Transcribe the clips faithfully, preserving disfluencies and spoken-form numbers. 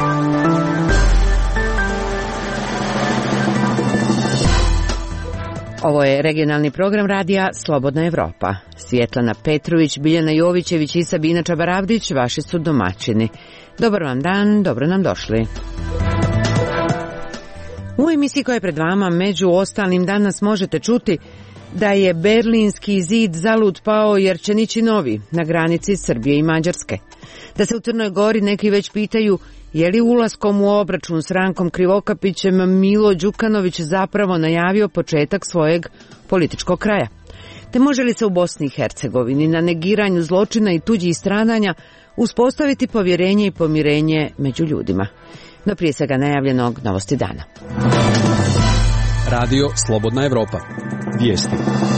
Ovo je regionalni program radija Slobodna Evropa. Svjetlana Petrović, Biljana Jovićević i Sabina Čabaravdić vaši su domaćini. Dobar vam dan, dobro nam došli. U emisiji koja je pred vama, među ostalim, danas možete čuti da je Berlinski zid zalud pao jer će nići novi na granici Srbije i Mađarske. Da se u Crnoj Gori neki već pitaju je li ulaskom u obračun s Rankom Krivokapićem Milo Đukanović zapravo najavio početak svojeg političkog kraja. Te može li se u Bosni i Hercegovini na negiranju zločina i tuđih stradanja uspostaviti povjerenje i pomirenje među ljudima? No prije svega najavljenog novosti dana. Radio Slobodna Evropa. Vijesti.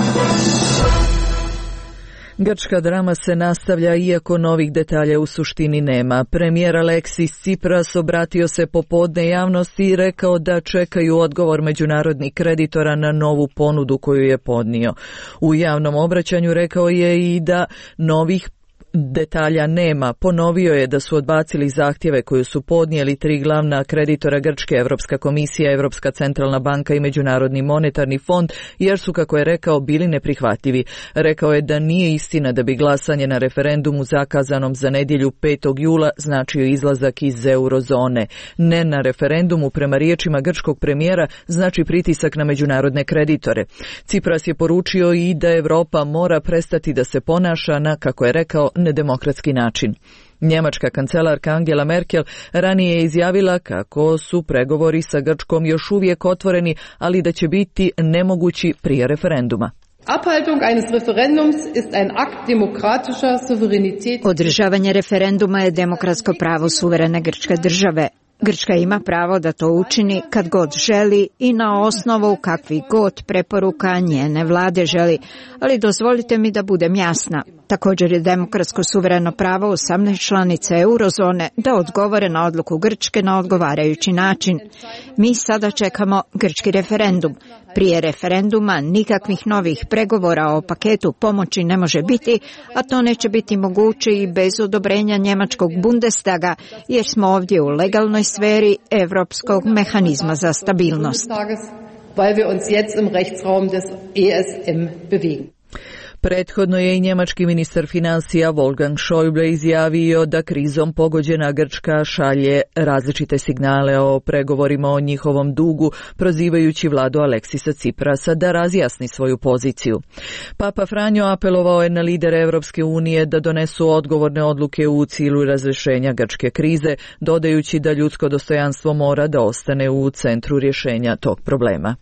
Grčka drama se nastavlja iako novih detalja u suštini nema. Premijer Aleksis Tsipras obratio se popodne javnosti i rekao da čekaju odgovor međunarodnih kreditora na novu ponudu koju je podnio. U javnom obraćanju rekao je i da novih detalja nema. Ponovio je da su odbacili zahtjeve koje su podnijeli tri glavna kreditora Grčke, Europska komisija, Europska centralna banka i Međunarodni monetarni fond, jer su, kako je rekao, bili neprihvatljivi. Rekao je da nije istina da bi glasanje na referendumu zakazanom za nedjelju petog jula značio izlazak iz eurozone. Ne na referendumu, prema riječima grčkog premijera, znači pritisak na međunarodne kreditore. Tsipras je poručio i da Europa mora prestati da se ponaša na, kako je rekao, nedemokratski način. Njemačka kancelarka Angela Merkel ranije je izjavila kako su pregovori sa Grčkom još uvijek otvoreni, ali da će biti nemogući prije referenduma. Abhaltung eines Referendums ist ein Akt demokratischer Souveränität. Održavanje referenduma je demokratsko pravo suverene grčke države. Grčka ima pravo da to učini kad god želi i na osnovu kakvih god preporuka njene vlade želi, ali dozvolite mi da budem jasna. Također je demokratsko suvereno pravo osamnaest članica eurozone da odgovore na odluku Grčke na odgovarajući način. Mi sada čekamo grčki referendum. Prije referenduma nikakvih novih pregovora o paketu pomoći ne može biti, a to neće biti moguće i bez odobrenja njemačkog Bundestaga, jer smo ovdje u legalnoj sferi Europskog mehanizma za stabilnost. Weil wir uns jetzt im Rechtsraum des E S M bewegen. Prethodno je i njemački ministar financija Wolfgang Schäuble izjavio da krizom pogođena Grčka šalje različite signale o pregovorima o njihovom dugu, prozivajući vladu Aleksisa Tsiprasa da razjasni svoju poziciju. Papa Franjo apelovao je na lidere Europske unije da donesu odgovorne odluke u cilju razrješenja grčke krize, dodajući da ljudsko dostojanstvo mora da ostane u centru rješenja tog problema.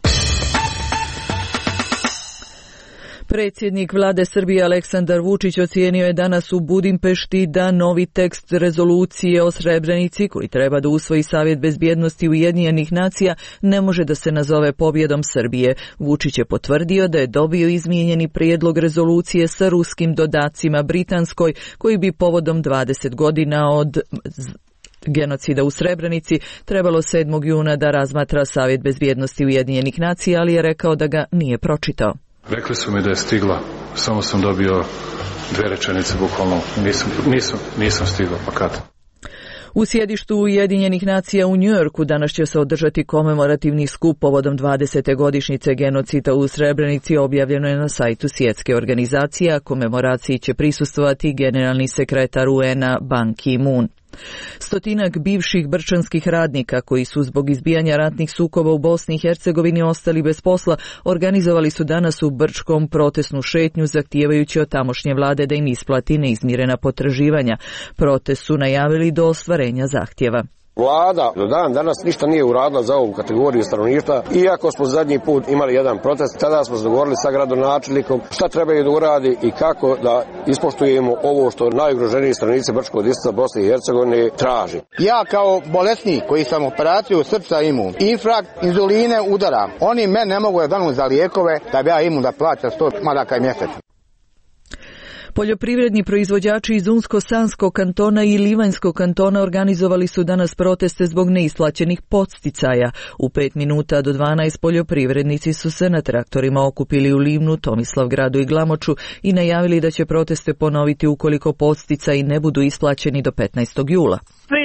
Predsjednik vlade Srbije Aleksandar Vučić ocijenio je danas u Budimpešti da novi tekst rezolucije o Srebrenici, koji treba da usvoji Savjet bezbjednosti Ujedinjenih nacija, ne može da se nazove pobjedom Srbije. Vučić je potvrdio da je dobio izmijenjeni prijedlog rezolucije sa ruskim dodacima Britanskoj, koji bi povodom dvadeset godina od genocida u Srebrenici trebalo sedmog juna da razmatra Savjet bezbjednosti Ujedinjenih nacija, ali je rekao da ga nije pročitao. Rekli su mi da je stigla, samo sam dobio dve rečenice bukvalno, nisam, nisam, nisam stigao, pa kad? U sjedištu Ujedinjenih nacija u Njujorku danas će se održati komemorativni skup povodom dvadesete godišnjice genocida u Srebrenici, objavljeno je na sajtu svjetske organizacije, a komemoraciji će prisustvovati generalni sekretar U N A Ban Ki-moon. Stotinak bivših brčanskih radnika koji su zbog izbijanja ratnih sukoba u Bosni i Hercegovini ostali bez posla, organizovali su danas u Brčkom protestnu šetnju zahtijevajući od tamošnje vlade da im isplati neizmirena potraživanja. Protest su najavili do ostvarenja zahtjeva. Vlada do dan danas ništa nije uradila za ovu kategoriju stanovništva, iako smo zadnji put imali jedan protest, tada smo se dogovorili sa gradonačelnikom šta trebaju da uradi i kako da ispoštujemo ovo što najugroženiji stanovnici Brčkog distrikta Bosne i Hercegovine traži. Ja kao bolesnik koji sam operaciju srca imao, infrakt, inzuline udaram, oni mene ne mogu da danu za lijekove da bi ja imao da plaća sto maraka mjesečno. Poljoprivredni proizvođači iz Unsko-Sanskog kantona i Livanjskog kantona organizovali su danas proteste zbog neisplaćenih podsticaja. U pet minuta do dvanaest poljoprivrednici su se na traktorima okupili u Livnu, Tomislavgradu i Glamoču i najavili da će proteste ponoviti ukoliko podsticaji ne budu isplaćeni do petnaestog jula. Sve je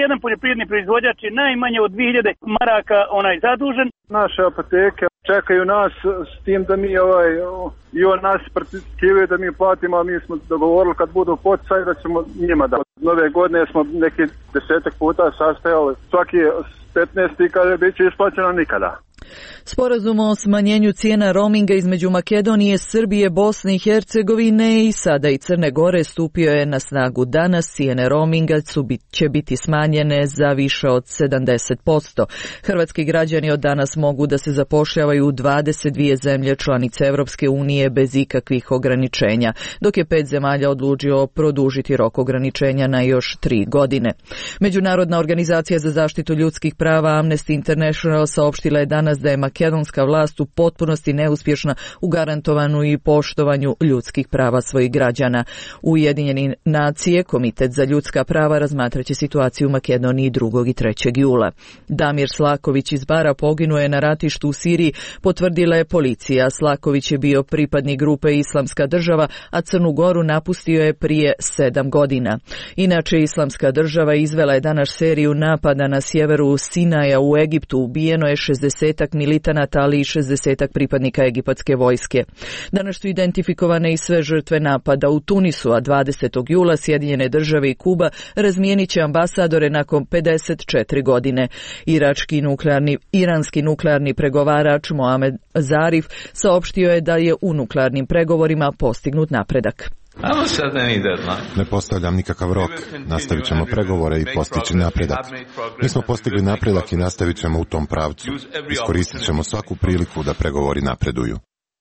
jedan poljoprivredni proizvođač je najmanje od dvije hiljade maraka onaj zadužen. Naše apoteke čekaju nas s tim da mi ovaj, i on nas participiraju da mi platimo, a mi smo dogovorili kad budu poticaj da ćemo njima da. Nove godine smo neki desetak puta sastajali, svaki petnaesti kada bit će isplaćeno nikada. Sporazum o smanjenju cijena roaminga između Makedonije, Srbije, Bosne i Hercegovine i sada i Crne Gore stupio je na snagu danas. Cijene roaminga su bit, će biti smanjene za više od sedamdeset posto. Hrvatski građani od danas mogu da se zapošljavaju u dvadeset dvije zemlje članice Europske unije bez ikakvih ograničenja, dok je pet zemalja odlučio produžiti rok ograničenja na još tri godine. Međunarodna organizacija za zaštitu ljudskih prava Amnesty International saopštila je danas da je makedonska vlast u potpunosti neuspješna u garantovanju i poštovanju ljudskih prava svojih građana. Ujedinjeni nacije, Komitet za ljudska prava, razmatraće situaciju u Makedoniji drugog i trećeg jula. Damir Slaković iz Bara poginuo je na ratištu u Siriji, potvrdila je policija. Slaković je bio pripadnik grupe Islamska država, a Crnu Goru napustio je prije sedam godina. Inače, Islamska država izvela je danas seriju napada na sjeveru Sinaja u Egiptu. Ubijeno je šezdesetak militanata, ali i šezdesetak pripadnika egipatske vojske. Danas su identifikovane i sve žrtve napada u Tunisu, a dvadesetog jula Sjedinjene države i Kuba razmijenit će ambasadore nakon pedeset četiri godine. Irački nuklearni, iranski nuklearni pregovarač Mohamed Zarif saopštio je da je u nuklearnim pregovorima postignut napredak. Ne postavljam nikakav rok. Nastavit ćemo pregovore i postići napredak. Mi smo postigli napredak i nastavit ćemo u tom pravcu. Iskoristit ćemo svaku priliku da pregovori napreduju.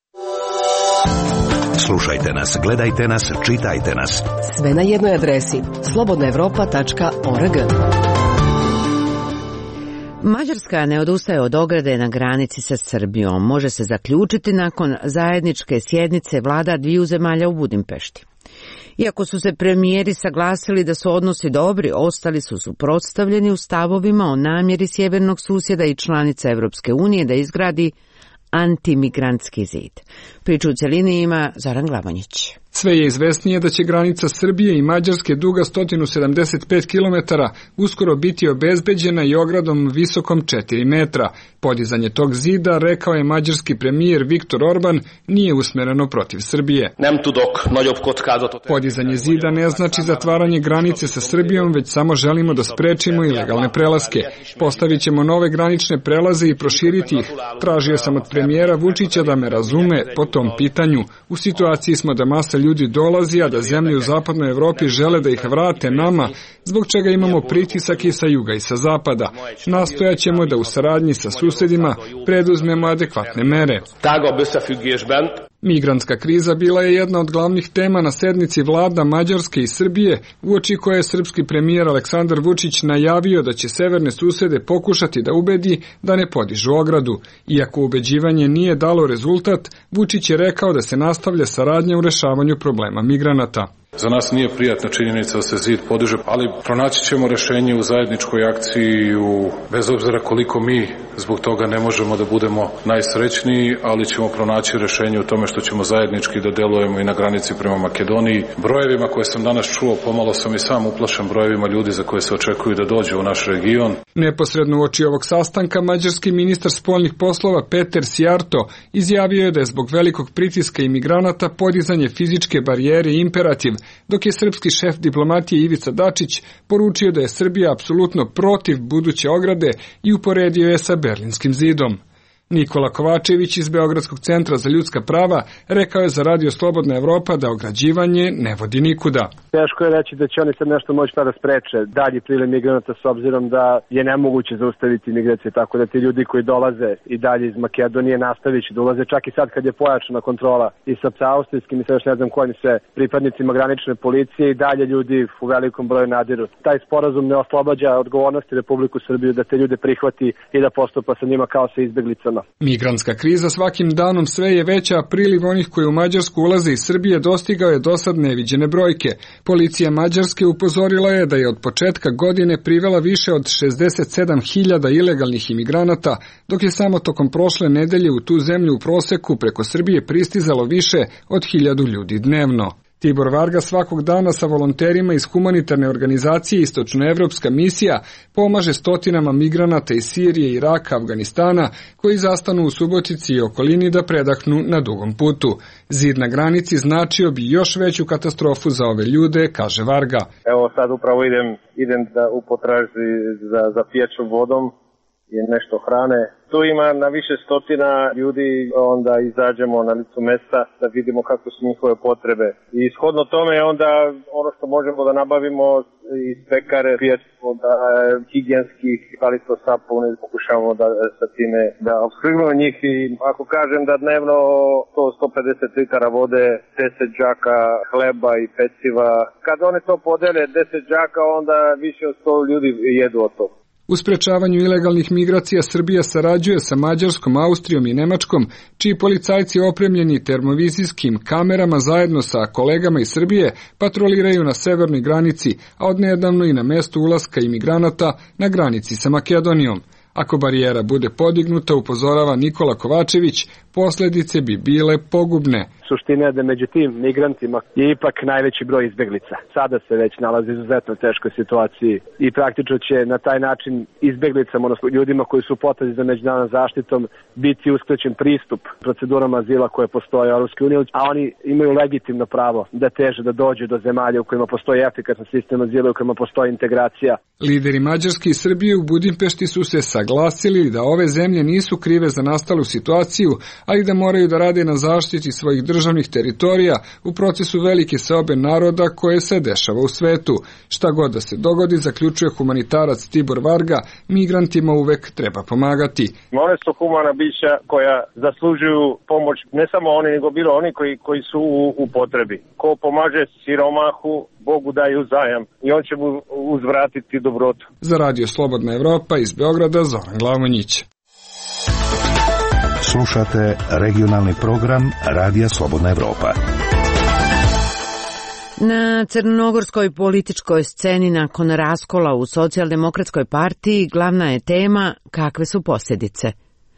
Slušajte nas, gledajte nas, čitajte nas. Sve na jednoj adresi slobodna evropa tačka org. Mađarska ne odustaje od ograde na granici sa Srbijom. Može se zaključiti nakon zajedničke sjednice vlada dviju zemalja u Budimpešti. Iako su se premijeri saglasili da su odnosi dobri, ostali su suprotstavljeni u stavovima o namjeri sjevernog susjeda i članica Europske unije da izgradi antimigrantski zid. Priču u cjelini ima Zoran Glavonjić. Sve je izvesnije da će granica Srbije i Mađarske duga sto sedamdeset pet kilometara uskoro biti obezbeđena i ogradom visokom četiri metra. Podizanje tog zida, rekao je mađarski premijer Viktor Orban, nije usmjereno protiv Srbije. Podizanje zida ne znači zatvaranje granice sa Srbijom, već samo želimo da sprečimo ilegalne prelaske. Postavit ćemo nove granične prelaze i proširiti ih. Tražio sam od premijera Vučića da me razume po tom pitanju. U situaciji smo da masa ljudi dolazi, a da zemlje u zapadnoj Evropi žele da ih vrate nama, zbog čega imamo pritisak i sa juga i sa zapada. Nastojat ćemo da u saradnji sa susedima preduzmemo adekvatne mere. Migrantska kriza bila je jedna od glavnih tema na sednici vlada Mađarske i Srbije, uoči koje je srpski premijer Aleksandar Vučić najavio da će severne susede pokušati da ubedi da ne podižu ogradu. Iako ubeđivanje nije dalo rezultat, Vučić je rekao da se nastavlja saradnja u rešavanju problema migranata. Za nas nije prijatna činjenica da se zid podiže, ali pronaći ćemo rešenje u zajedničkoj akciji, u, bez obzira koliko mi zbog toga ne možemo da budemo najsrećniji, ali ćemo pronaći rešenje u tome što ćemo zajednički da delujemo i na granici prema Makedoniji. Brojevima koje sam danas čuo, pomalo sam i sam uplašen brojevima ljudi za koje se očekuju da dođu u naš region. Neposredno uoči ovog sastanka, mađarski ministar spoljnih poslova Peter Sijarto izjavio je da je zbog velikog pritiska imigranata podizanje fizičke barijere imperativ, dok je srpski šef diplomatije Ivica Dačić poručio da je Srbija apsolutno protiv buduće ograde i uporedio je sa Berlinskim zidom. Nikola Kovačević iz Beogradskog centra za ljudska prava rekao je za Radio Slobodna Evropa da ograđivanje ne vodi nikuda. Teško je reći da će oni sad nešto moći da spreče dalji priliv migranata s obzirom da je nemoguće zaustaviti migracije, tako da ti ljudi koji dolaze i dalje iz Makedonije nastavit će da ulaze čak i sad kad je pojačana kontrola i sa austrijskim i sa još ne znam kojim se pripadnicima granične policije i dalje ljudi u velikom broju nadiru. Taj sporazum ne oslobađa odgovornosti Republiku Srbiju da te ljude prihvati i da postupa sa njima kao sa izbeglicama. Migrantska kriza svakim danom sve je veća, a priliv onih koji u Mađarsku ulaze iz Srbije dostigao je dosad neviđene brojke. Policija Mađarske upozorila je da je od početka godine privela više od šezdeset sedam hiljada ilegalnih imigranata, dok je samo tokom prošle nedelje u tu zemlju u proseku preko Srbije pristizalo više od hiljadu ljudi dnevno. Tibor Varga svakog dana sa volonterima iz humanitarne organizacije Istočnoevropska misija pomaže stotinama migranata iz Sirije, Iraka, Afganistana koji zastanu u Subotici i okolini da predahnu na dugom putu. Zid na granici značio bi još veću katastrofu za ove ljude, kaže Varga. Evo sad upravo idem, idem da u potražnji za, za pijaćom vodom i nešto hrane. Tu ima na više stotina ljudi, onda izađemo na licu mesta da vidimo kako su njihove potrebe. I shodno tome onda ono što možemo da nabavimo iz pekare, pijaćemo da higijenskih, ali to sapune, pokušavamo da sa time da opskrbimo njih. I ako kažem da dnevno sto do sto pedeset litara vode, deset džaka hleba i peciva, kad oni to podele deset džaka, onda više od sto ljudi jedu od toga. U sprečavanju ilegalnih migracija Srbija sarađuje sa Mađarskom, Austrijom i Nemačkom, čiji policajci opremljeni termovizijskim kamerama zajedno sa kolegama iz Srbije patroliraju na severnoj granici, a odnedavno i na mestu ulaska imigranata na granici sa Makedonijom. Ako barijera bude podignuta, upozorava Nikola Kovačević, posljedice bi bile pogubne. Suština je da među tim migrantima je ipak najveći broj izbeglica. Sada se već nalazi u izuzetno teškoj situaciji i praktično će na taj način izbeglicama, odnosno ljudima koji su u potrazi za međunarodnom zaštitom, biti uskraćen pristup procedurama azila koje postoje u Europskoj uniji, a oni imaju legitimno pravo da teže da dođu do zemalja u kojima postoji efikasan sistem azila, u kojima postoji integracija. Lideri Mađarske i Srbije u Budimpešti su se saglasili da ove zemlje nisu krive za nastalu situaciju, ali da moraju da rade na zaštiti svojih državnih teritorija u procesu velike seobe naroda koje se dešava u svetu. Šta god da se dogodi, zaključuje humanitarac Tibor Varga, migrantima uvek treba pomagati. One su humana bića koja zaslužuju pomoć, ne samo oni, nego bilo oni koji, koji su u, u potrebi. Ko pomaže siromahu, Bogu daju zajam i on će mu uzvratiti dobrotu. Za Radio Slobodna Evropa iz Beograda, Zoran Glavonjić. Slušate regionalni program Radija Slobodna Evropa. Na crnogorskoj političkoj sceni nakon raskola u Socijaldemokratskoj partiji glavna je tema kakve su posljedice.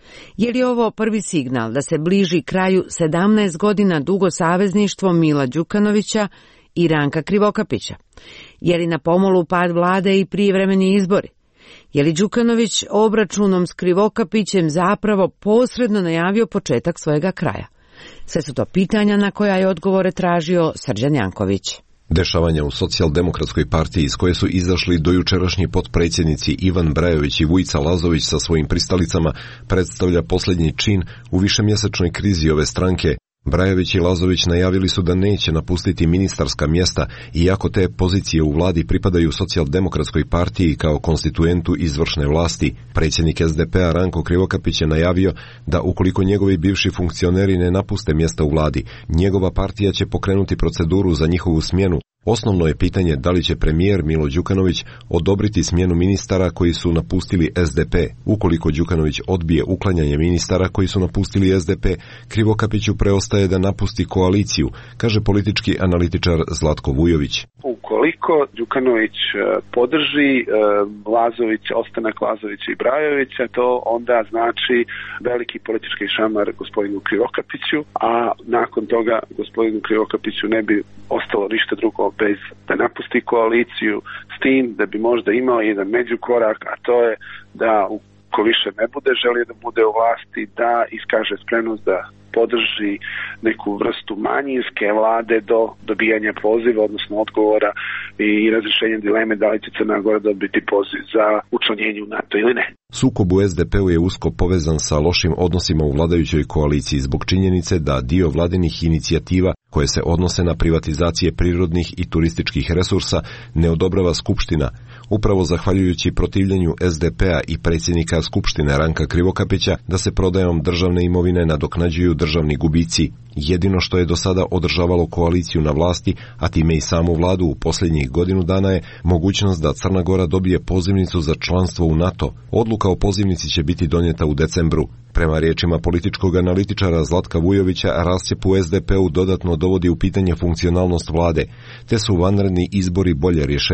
Je li ovo prvi signal da se bliži kraju sedamnaest godina dugo savezništvo Mila Đukanovića i Ranka Krivokapića? Je li na pomolu pad vlade i prijevremeni izbori? Je li Đukanović obračunom s Krivokapićem zapravo posredno najavio početak svojega kraja? Sve su to pitanja na koja je odgovore tražio Srđan Janković. Dešavanja u Socijaldemokratskoj partiji iz koje su izašli dojučerašnji potpredsjednici Ivan Brajović i Vujica Lazović sa svojim pristalicama predstavlja posljednji čin u višemjesečnoj krizi ove stranke. Brajović i Lazović najavili su da neće napustiti ministarska mjesta, iako te pozicije u vladi pripadaju Socijaldemokratskoj partiji kao konstituentu izvršne vlasti. Predsjednik S D P-a Ranko Krivokapić je najavio da ukoliko njegovi bivši funkcioneri ne napuste mjesta u vladi, njegova partija će pokrenuti proceduru za njihovu smjenu. Osnovno je pitanje da li će premijer Milo Đukanović odobriti smjenu ministara koji su napustili S D P. Ukoliko Đukanović odbije uklanjanje ministara koji su napustili S D P, Krivokapiću preostaje da napusti koaliciju, kaže politički analitičar Zlatko Vujović. Ukoliko Đukanović podrži Lazović, ostanak Lazovića i Brajovića, to onda znači veliki politički šamar gospodinu Krivokapiću, a nakon toga gospodinu Krivokapiću ne bi ostalo ništa drugo bez da napusti koaliciju, s tim da bi možda imao jedan međukorak, a to je da ko više ne bude želio da bude u vlasti, da iskaže spremnost da podrži neku vrstu manjinske vlade do dobijanja poziva, odnosno odgovora i razrješenja dileme da li će Crna Gora dobiti poziv za učlanjenje u NATO ili ne. Sukob u S D P-u je usko povezan sa lošim odnosima u vladajućoj koaliciji zbog činjenice da dio vladinih inicijativa koje se odnose na privatizacije prirodnih i turističkih resursa ne odobrava Skupština. Upravo zahvaljujući protivljenju S D P-a i predsjednika Skupštine Ranka Krivokapića da se prodajom državne imovine nadoknađuju državni gubici. Jedino što je do sada održavalo koaliciju na vlasti, a time i samu vladu u posljednjih godinu dana je mogućnost da Crna Gora dobije pozivnicu za članstvo u NATO. Odluka o pozivnici će biti donijeta u decembru. Prema riječima političkog analitičara Zlatka Vujovića, rascjep u S D P-u dodatno dovodi u pitanje funkcionalnost vlade, te su vanredni izbori bolje rješenje.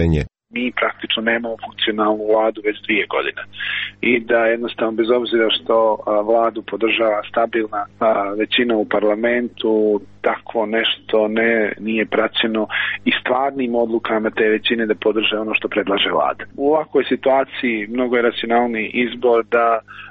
mi praktično nemamo funkcionalnu vladu već dvije godine. I da jednostavno bez obzira što vladu podržava stabilna većina u parlamentu, takvo nešto ne nije praćeno i stvarnim odlukama te većine da podrže ono što predlaže vlada. U ovakvoj situaciji mnogo je racionalniji izbor da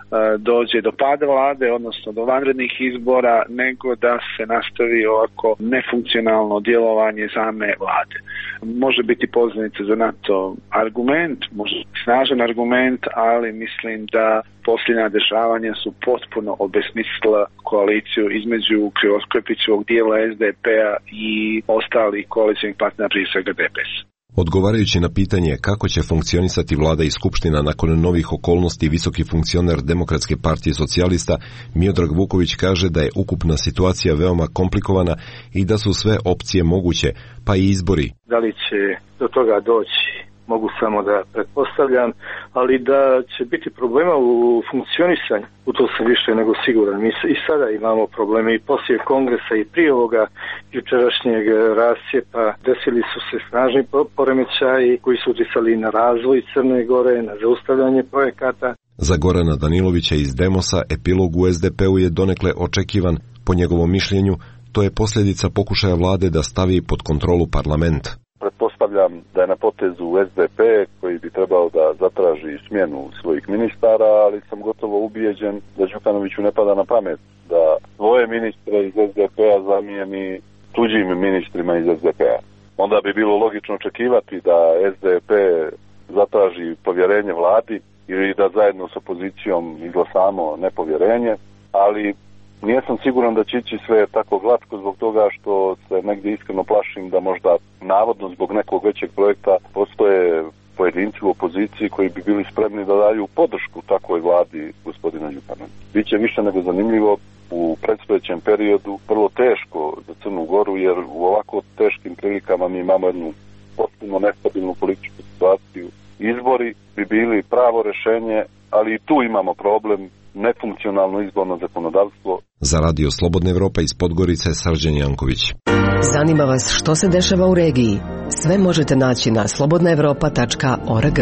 dođe do pada vlade, odnosno do vanrednih izbora, nego da se nastavi ovako nefunkcionalno djelovanje same vlade. Može biti poznanica za NATO argument, može biti snažan argument, ali mislim da posljednja dešavanja su potpuno obesmislila koaliciju između Krivokapićevog dijela es de pe-a i ostalih koalicijnih partnera, prije svega de pe es. Odgovarajući na pitanje kako će funkcionisati vlada i skupština nakon novih okolnosti, visoki funkcioner Demokratske partije socijalista Miodrag Vuković kaže da je ukupna situacija veoma komplikovana i da su sve opcije moguće, pa i izbori. Da li će do toga doći? Mogu samo da pretpostavljam, ali da će biti problema u funkcionisanju, u to sam više nego siguran. Mi i sada imamo probleme i poslije kongresa i prije ovoga jučerašnjeg rascijepa desili su se snažni poremećaji koji su utjecali na razvoj Crne Gore, na zaustavljanje projekata. Za Gorana Danilovića iz Demosa epilog u es de pe-u je donekle očekivan. Po njegovom mišljenju, to je posljedica pokušaja vlade da stavi pod kontrolu parlament. Pretpostavljam da je na potezu es de pe koji bi trebao da zatraži smjenu svojih ministara, ali sam gotovo ubijeđen da Đukanoviću ne pada na pamet da svoje ministre iz es de pe-a zamijeni tuđim ministrima iz es de pe-a. Onda bi bilo logično očekivati da es de pe zatraži povjerenje vladi ili da zajedno s opozicijom izglasamo nepovjerenje, ali nisam siguran da će ići sve tako glatko zbog toga što se negdje iskreno plašim da možda navodno zbog nekog većeg projekta postoje pojedinci u opoziciji koji bi bili spremni da daju podršku takvoj vladi gospodina Đukanovića. Biće više nego zanimljivo u predstojećem periodu, vrlo teško za Crnu Goru, jer u ovako teškim prilikama mi imamo jednu potpuno nestabilnu političku situaciju. Izbori bi bili pravo rješenje, ali i tu imamo problem, nefunkcionalno izborno zakonodavstvo. Za Radio Slobodna Evropa iz Podgorice, Srđan Janković. Zanima vas što se dešava u regiji? Sve možete naći na slobodna evropa tačka org.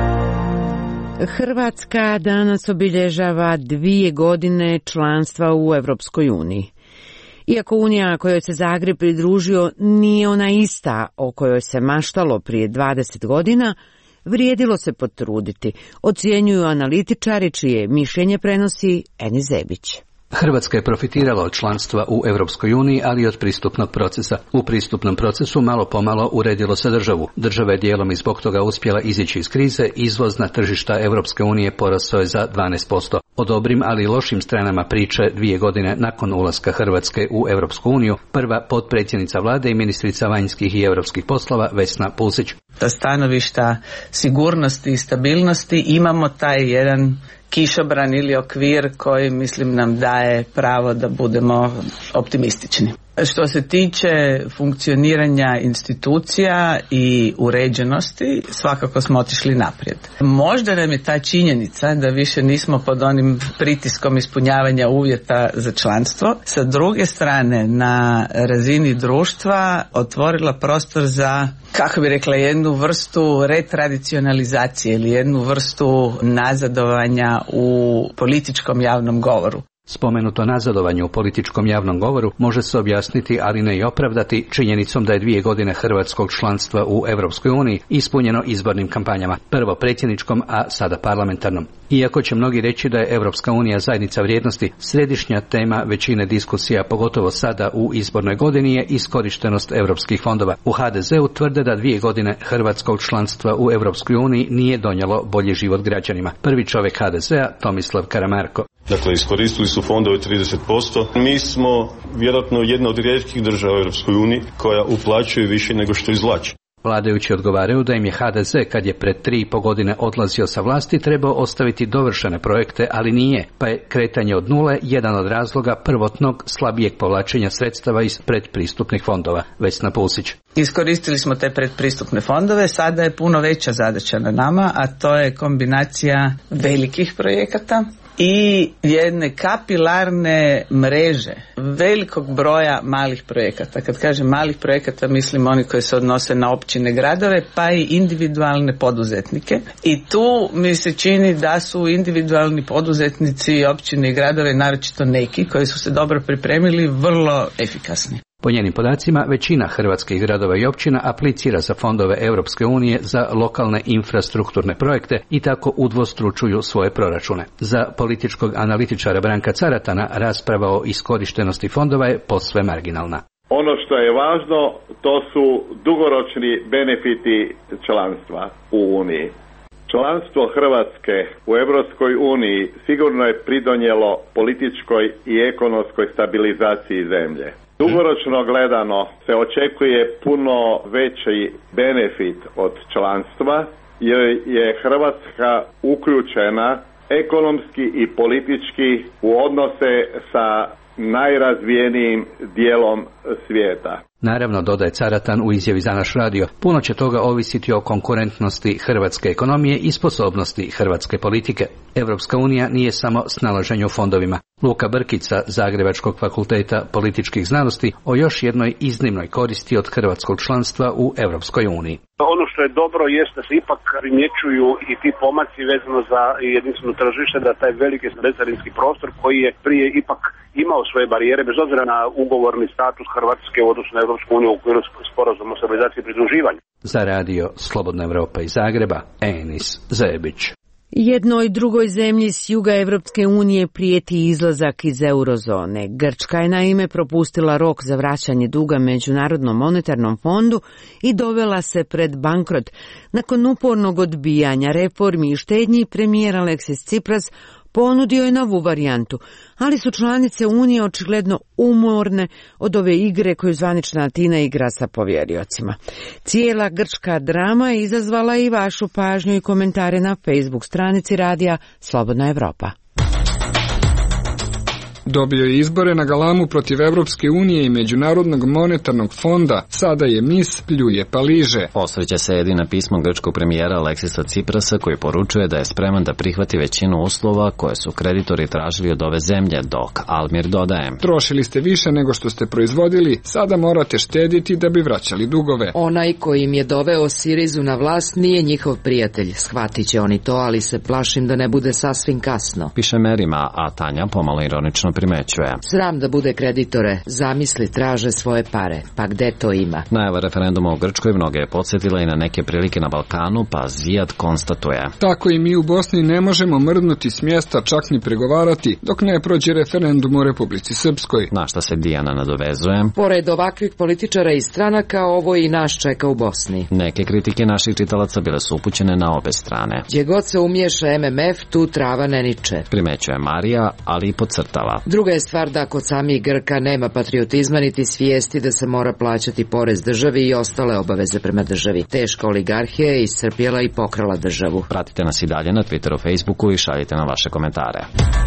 Hrvatska danas obilježava dvije godine članstva u Europskoj uniji. Iako Unija kojoj se Zagreb pridružio nije ona ista o kojoj se maštalo prije dvadeset godina, vrijedilo se potruditi, ocjenjuju analitičari čije mišljenje prenosi Eni Zebić. Hrvatska je profitirala od članstva u Europskoj uniji, ali i od pristupnog procesa. U pristupnom procesu malo pomalo uredilo se državu. Država je dijelom i zbog toga uspjela izići iz krize, izvoz na tržišta Europske unije porastao je za dvanaest posto. O dobrim, ali i lošim stranama priče dvije godine nakon ulaska Hrvatske u Europsku uniju, prva potpredsjednica vlade i ministrica vanjskih i europskih poslova Vesna Pusić. Sa stanovišta sigurnosti i stabilnosti imamo taj jedan kišobran ili okvir koji, mislim, nam daje pravo da budemo optimistični. Što se tiče funkcioniranja institucija i uređenosti, svakako smo otišli naprijed. Možda nam je ta činjenica da više nismo pod onim pritiskom ispunjavanja uvjeta za članstvo. Sa druge strane, na razini društva otvorila prostor za, kako bi rekla, jednu vrstu retradicionalizacije ili jednu vrstu nazadovanja u političkom javnom govoru. Spomenuto nazadovanje u političkom javnom govoru može se objasniti, ali ne i opravdati, činjenicom da je dvije godine hrvatskog članstva u Europskoj uniji ispunjeno izbornim kampanjama, prvo predsjedničkom, a sada parlamentarnom. Iako će mnogi reći da je Europska unija zajednica vrijednosti, središnja tema većine diskusija, pogotovo sada u izbornoj godini, je iskorištenost europskih fondova. U ha de zeu tvrde da dvije godine hrvatskog članstva u Europskoj uniji nije donijelo bolji život građanima. Prvi čovjek ha de zea, Tomislav Karamarko. Dakle, iskoristili su fondove trideset posto. Mi smo vjerojatno jedna od rijetkih država u Europskoj uniji koja uplaćuje više nego što izvlači. Vladajući odgovaraju da im je ha de ze, kad je pred tri i po godine odlazio sa vlasti, trebao ostaviti dovršene projekte, ali nije, pa je kretanje od nule jedan od razloga prvotnog slabijeg povlačenja sredstava iz predpristupnih fondova. Vesna Pusić. Iskoristili smo te predpristupne fondove, sada je puno veća zadaća na nama, a to je kombinacija velikih projekata i jedne kapilarne mreže velikog broja malih projekata. Kad kažem malih projekata, mislim oni koji se odnose na općine, gradove, pa i individualne poduzetnike. I tu mi se čini da su individualni poduzetnici, općine i gradove, naročito neki koji su se dobro pripremili, vrlo efikasni. Po njenim podacima, većina hrvatskih gradova i općina aplicira za fondove Europske unije za lokalne infrastrukturne projekte i tako udvostručuju svoje proračune. Za političkog analitičara Branka Caratana rasprava o iskorištenosti fondova je posve marginalna. Ono što je važno, to su dugoročni benefiti članstva u Uniji. Članstvo Hrvatske u Europskoj uniji sigurno je pridonijelo političkoj i ekonomskoj stabilizaciji zemlje. Dugoročno gledano se očekuje puno veći benefit od članstva jer je Hrvatska uključena ekonomski i politički u odnose sa najrazvijenijim dijelom svijeta. Naravno, dodaje Caratan u izjavi za naš radio, puno će toga ovisiti o konkurentnosti hrvatske ekonomije i sposobnosti hrvatske politike. Europska unija nije samo snalaženje u fondovima. Luka Brkica, Zagrebačkog fakulteta političkih znanosti, o još jednoj iznimnoj koristi od hrvatskog članstva u Europskoj uniji. Ono što je dobro jest da se ipak primjećuju i ti pomaci vezano za jedinstveno tržište, da taj veliki becarinski prostor koji je prije ipak imao svoje barijere, bez obzira na ugovorni status Hrvatske u odnosu na Europsku uniju u okviru sporazuma o stabilizaciji i pridruživanju. Za radio Slobodna Evropa iz Zagreba, Enis Zebić. Jednoj drugoj zemlji s juga Evropske unije prijeti izlazak iz eurozone. Grčka je naime propustila rok za vraćanje duga Međunarodnom monetarnom fondu i dovela se pred bankrot. Nakon upornog odbijanja reformi i štednji, premijer Aleksis Tsipras ponudio je novu varijantu, ali su članice Unije očigledno umorne od ove igre koju zvanična Atina igra sa povjeriocima. Cijela grčka drama je izazvala i vašu pažnju i komentare na Facebook stranici radija Slobodna Evropa. Dobio je izbore na galamu protiv Evropske unije i Međunarodnog monetarnog fonda, sada je mis pljuje pa liže. Osvrće se jedina pismo grčkog premijera Aleksisa Tsiprasa koji poručuje da je spreman da prihvati većinu uslova koje su kreditori tražili od ove zemlje, dok Almir dodaje: trošili ste više nego što ste proizvodili, sada morate štediti da bi vraćali dugove. Onaj koji im je doveo Sirizu na vlast nije njihov prijatelj, shvatit će oni to, ali se plašim da ne bude sasvim kasno. Piše Merima, a Tanja pomalo ironično primećuje: sram da bude kreditore, zamisli traže svoje pare, pa gde to ima? Najava referenduma u Grčkoj mnoge je podsjetila i na neke prilike na Balkanu, pa Zijad konstatuje: tako i mi u Bosni ne možemo mrdnuti s mjesta, čak ni pregovarati, dok ne prođe referendum u Republici Srpskoj. Na šta se Dijana nadovezuje: pored ovakvih političara i stranaka, ovo i nas čeka u Bosni. Neke kritike naših čitalaca bile su upućene na obe strane. Gdje god se umješa M M F, tu trava ne niče. Primećuje Marija, ali i podcrtava: druga je stvar da kod samih Grka nema patriotizma niti svijesti da se mora plaćati porez državi i ostale obaveze prema državi. Teška oligarhija je iscrpjela i pokrala državu. Pratite nas i dalje na Twitteru, Facebooku i šaljite na vaše komentare.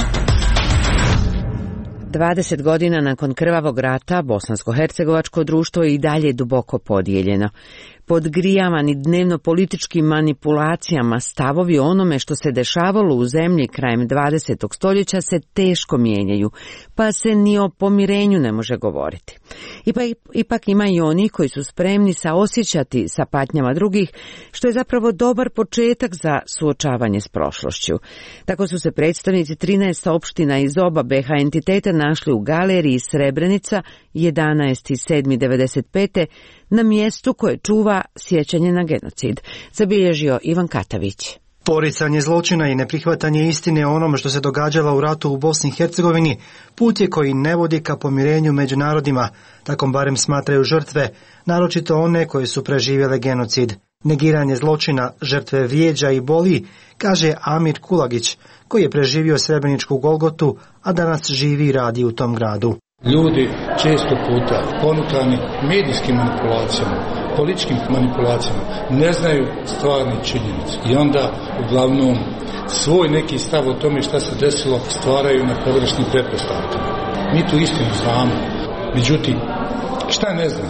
dvadeset godina nakon krvavog rata bosansko-hercegovačko društvo je i dalje duboko podijeljeno. Podgrijavani dnevno političkim manipulacijama, stavovi o onome što se dešavalo u zemlji krajem dvadesetog stoljeća se teško mijenjaju, pa se ni o pomirenju ne može govoriti. Ipak, ipak ima i oni koji su spremni saosjećati sa patnjama drugih, što je zapravo dobar početak za suočavanje s prošlošću. Tako su se predstavnici trinaest opština iz oba B H entiteta našli u galeriji Srebrenica jedanaesti sedmi devedeset pete na mjestu koje čuva sjećanje na genocid, zabilježio Ivan Katavić. Poricanje zločina i neprihvatanje istine o onome što se događalo u ratu u Bosni i Hercegovini put je koji ne vodi ka pomirenju među narodima, tako barem smatraju žrtve, naročito one koje su preživjele genocid. Negiranje zločina žrtve vrijeđa i boli, kaže Amir Kulagić, koji je preživio Srebreničku Golgotu, a danas živi i radi u tom gradu. Ljudi često puta ponukani medijskim manipulacijama, političkim manipulacijama, ne znaju stvarne činjenice i onda uglavnom svoj neki stav o tome šta se desilo stvaraju na pogrešnim pretpostavkama. Mi tu istinu znamo, međutim šta ne znamo?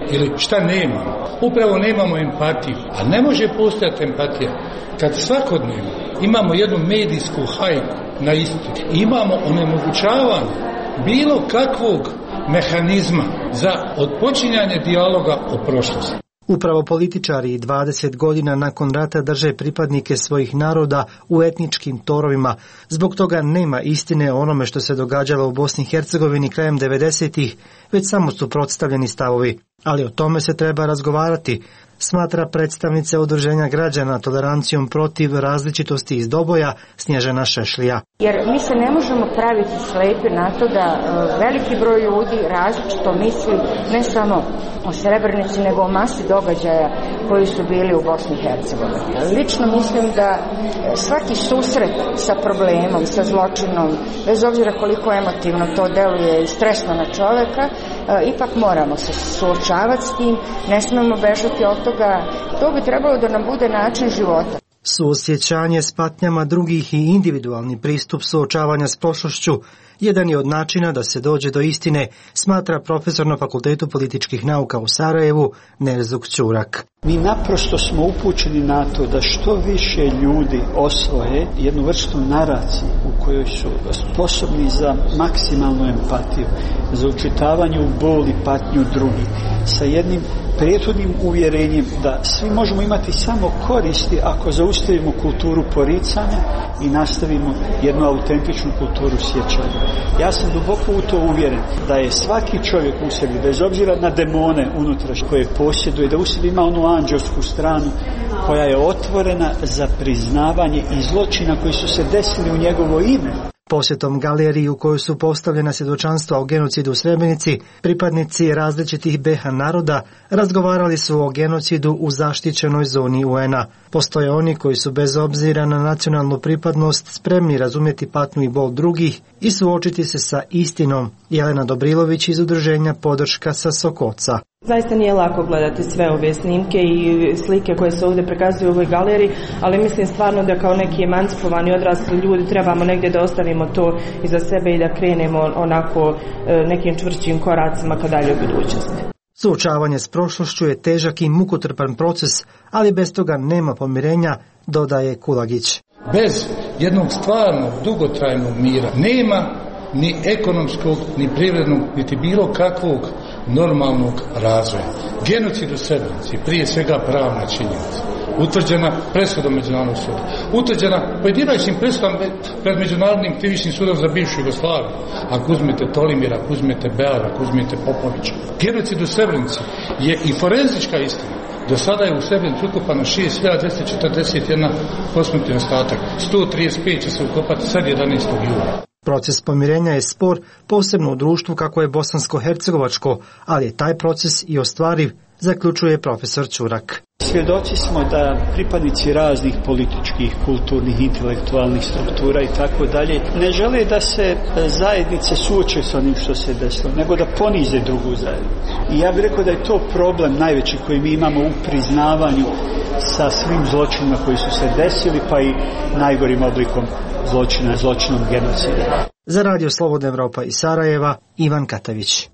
ili šta nemamo. Upravo nemamo empatiju, a ne može postojati empatija kad svakodnevno imamo jednu medijsku hajku na istinu. Imamo onemogućavanje bilo kakvog mehanizma za odpočinjanje dijaloga o prošlosti. Upravo političari dvadeset godina nakon rata drže pripadnike svojih naroda u etničkim torovima. Zbog toga nema istine o onome što se događalo u Bosni i Hercegovini krajem devedesetih, već samo suprotstavljeni stavovi. Ali o tome se treba razgovarati, smatra predstavnica Udruženja građana tolerancijom protiv različitosti iz Doboja Snježana Šešlija. Jer mi se ne možemo praviti slepi na to da veliki broj ljudi različito misli ne samo o Srebrenici nego o masi događaja koji su bili u Bosni i Hercegovini. Lično mislim da svaki susret sa problemom, sa zločinom, bez obzira koliko emotivno to deluje i stresno na čoveka, ipak moramo se suočavati s tim, ne smemo bežati od toga. To bi trebalo da nam bude način života. Suosjećanje s patnjama drugih i individualni pristup suočavanja s prošlošću jedan je od načina da se dođe do istine, smatra profesor na Fakultetu političkih nauka u Sarajevu Nerzuk Ćurak. Mi naprosto smo upućeni na to da što više ljudi osvoje jednu vrstu naracije u kojoj su sposobni za maksimalnu empatiju, za učitavanje u bol i patnju drugih, sa jednim prethodnim uvjerenjem da svi možemo imati samo koristi ako zaustavimo kulturu poricanja i nastavimo jednu autentičnu kulturu sjećanja. Ja sam duboko u to uvjeren da je svaki čovjek u sebi, bez obzira na demone unutra koje posjeduje, da u sebi ima onu anđelsku stranu koja je otvorena za priznavanje i zločina koji su se desili u njegovo ime. Posjetom galeriji u kojoj su postavljena svjedočanstva o genocidu u Srebrenici, pripadnici različitih be ha naroda razgovarali su o genocidu u zaštićenoj zoni u en a. Postoje oni koji su bez obzira na nacionalnu pripadnost spremni razumjeti patnju i bol drugih i suočiti se sa istinom. Jelena Dobrilović iz udruženja Podrška sa Sokoca. Zaista nije lako gledati sve ove snimke i slike koje se ovdje prikazuju u ovoj galeriji, ali mislim stvarno da kao neki emancipovani odrasli ljudi trebamo negdje da ostavimo to iza sebe i da krenemo onako nekim čvršćim koracima ka dalje u budućnosti. Suočavanje s prošlošću je težak i mukotrpan proces, ali bez toga nema pomirenja, dodaje Kulagić. Bez jednog stvarnog, dugotrajnog mira nema ni ekonomskog, ni privrednog, niti bilo kakvog normalnog razvoja. Genocid u Srebrenici, prije svega pravna činjenica, utvrđena presudom Međunarodnog suda, utvrđena pojedinačnim presudom pred Međunarodnim krivičnim sudom za bivšu Jugoslaviju. Ako uzmete Tolimira, ako uzmete Beara, ako uzmete Popovića. Genocid u Srebrenici je i forenzička istina. Do sada je u Srebrenici ukopano šest hiljada dvjesto četrdeset jedan posmrtni ostatak, sto trideset pet će se ukopati sad jedanaestog jula. Proces pomirenja je spor, posebno u društvu kako je bosansko-hercegovačko, ali je taj proces i ostvariv, zaključuje profesor Ćurak. Svjedoci smo da pripadnici raznih političkih, kulturnih, intelektualnih struktura i tako dalje ne žele da se zajednice suoče sa onim što se desilo, nego da ponize drugu zajednicu. I ja bih rekao da je to problem najveći koji mi imamo u priznavanju sa svim zločinima koji su se desili, pa i najgorim oblikom zločina, zločinom genocida. Za Radio Slobodna Evropa iz Sarajeva, Ivan Katavić.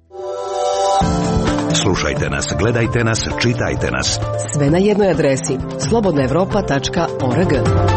Slušajte nas, gledajte nas, čitajte nas. Sve na jednoj adresi slobodna evropa tačka org.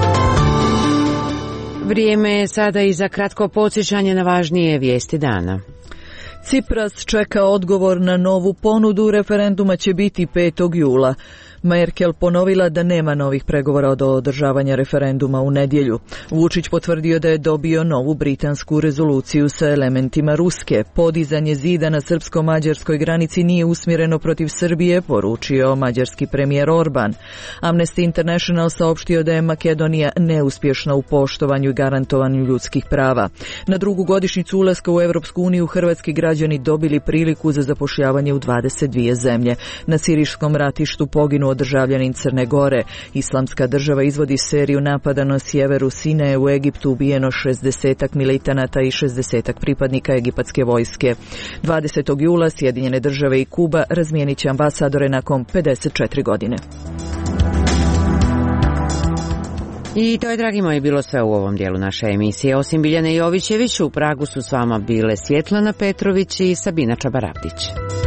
Vrijeme je sada i za kratko podsjećanje na važnije vijesti dana. Cipras čeka odgovor na novu ponudu, referenduma će biti petog jula. Merkel ponovila da nema novih pregovora do održavanja referenduma u nedjelju. Vučić potvrdio da je dobio novu britansku rezoluciju sa elementima ruske. Podizanje zida na srpsko-mađarskoj granici nije usmjereno protiv Srbije, poručio mađarski premijer Orban. Amnesty International saopštio da je Makedonija neuspješna u poštovanju i garantovanju ljudskih prava. Na drugu godišnjicu ulaska u Europsku uniju hrvatski građani dobili priliku za zapošljavanje u dvadeset dvije zemlje. Na sirijskom ratištu poginuo državljanin Crne Gore. Islamska država izvodi seriju napada na sjeveru Sinaja u Egiptu, ubijeno šezdesetak militanata i šezdesetak pripadnika egipatske vojske. dvadesetog jula Sjedinjene države i Kuba razmijenit će ambasadore nakon pedeset četiri godine. I to je, dragi moji, bilo sve u ovom dijelu naše emisije. Osim Biljane Jovićević, u Pragu su s vama bile Svjetlana Petrović i Sabina Čabarabdić.